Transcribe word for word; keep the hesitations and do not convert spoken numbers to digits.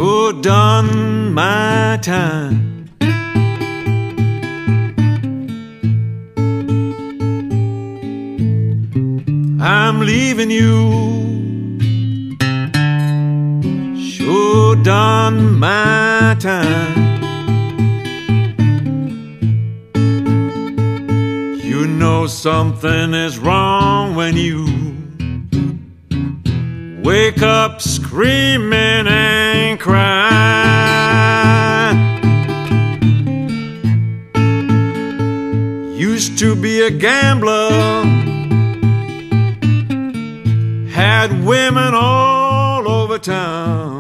Sure done my time. I'm leaving you. Sure done my time. You know something is wrong when you wake up screaming and crying. Used to be a gambler, had women all over town.